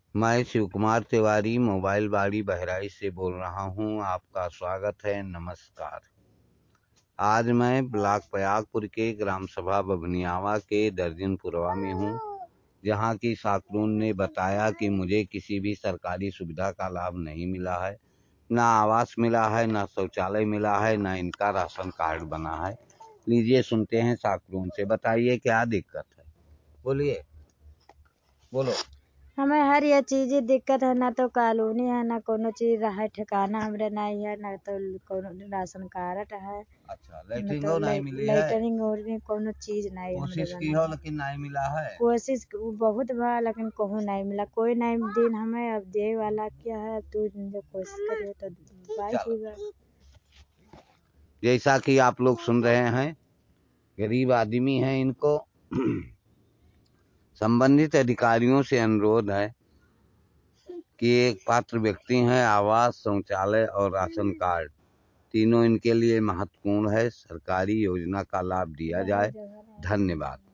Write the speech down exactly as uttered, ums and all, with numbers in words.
मैं शिव कुमार तिवारी मोबाइल बाड़ी बहराइच से बोल रहा हूं। आपका स्वागत है। नमस्कार। आज मैं ब्लॉक पयागपुर के ग्राम सभा बभनियावा के दर्जनपुरवा में हूं, जहां की साकरून ने बताया कि मुझे किसी भी सरकारी सुविधा का लाभ नहीं मिला है, ना आवास मिला है, ना शौचालय मिला है, ना इनका राशन कार्ड बना है। लीजिए सुनते हैं साकरून से। बताइए क्या दिक्कत है, बोलिए, बोलो। हमें हर ये चीज दिक्कत है, ना तो कॉलोनी है, ना कोनो चीज रहा ठिकाना हमरे नहीं है, ना तो कोनो राशन कार्ड है। अच्छा, लैट्रिंगो नहीं मिली है? लैट्रिंग और कोनो चीज नहीं। कोशिश की हो लेकिन नहीं मिला है? कोशिश बहुत बा लेकिन कहूँ नहीं मिला। कोई नहीं दिन हमें अब दे वाला क्या है। तू जो कोशिश करे तो बाई। जैसा कि आप लोग सुन रहे हैं, गरीब आदमी हैं। इनको संबंधित अधिकारियों से अनुरोध है कि एक पात्र व्यक्ति हैं, आवास, शौचालय और राशन कार्ड, तीनों इनके लिए महत्वपूर्ण है। सरकारी योजना का लाभ दिया जाए। धन्यवाद।